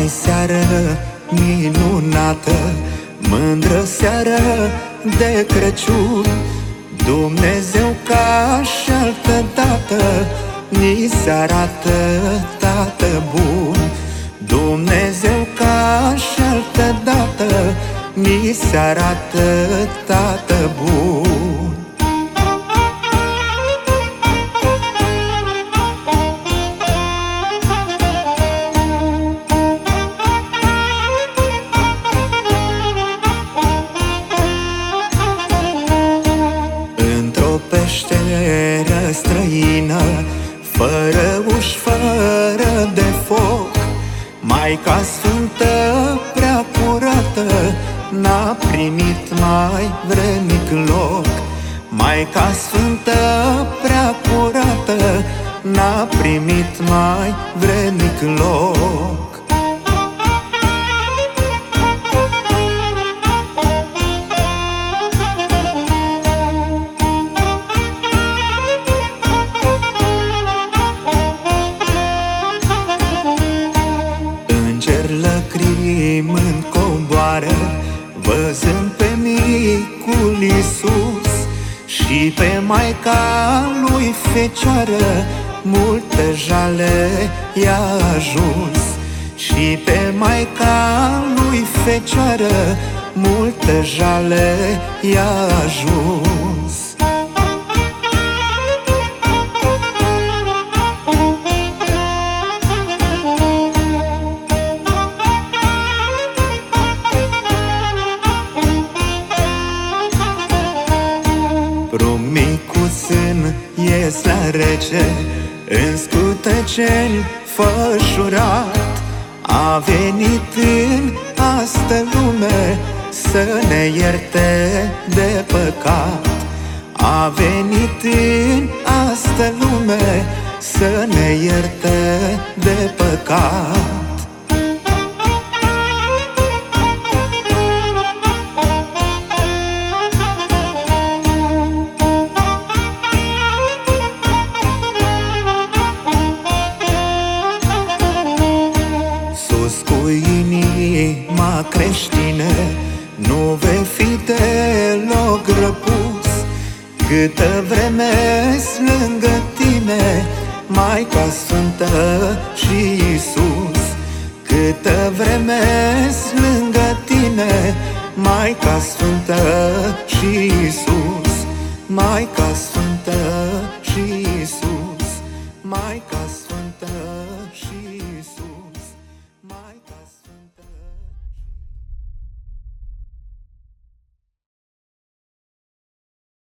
seară minunată, mândră seară de Crăciun. Dumnezeu ca și altă dată ni se arată Tată bun. Dumnezeu ca și altă dată ni se arată Tată bun. Într-o peșteră străină, fără uși, fără de foc, Maica Sfântă prea curată n-a primit mai vrednic loc. Maica Sfântă prea curată n-a primit mai vrednic loc. Lăcrimând coboară, văzând pe micul Iisus și pe Maica lui Fecioară, multă jale i-a ajuns. Și pe Maica lui Fecioară, multă jale i-a ajuns. Micuțân ies la rece, în scuteceni fășurat. A venit în astă lume să ne ierte de păcat. A venit în astă lume să ne ierte de păcat. Cu inima creștină nu vei fi deloc răpus, câtă vreme-s lângă tine Maica Sfântă și Iisus. Câtă vreme-s lângă tine Maica Sfântă și Iisus. Maica Sfântă și Iisus. Maica Sfântă și Iisus. Maica Sfântă.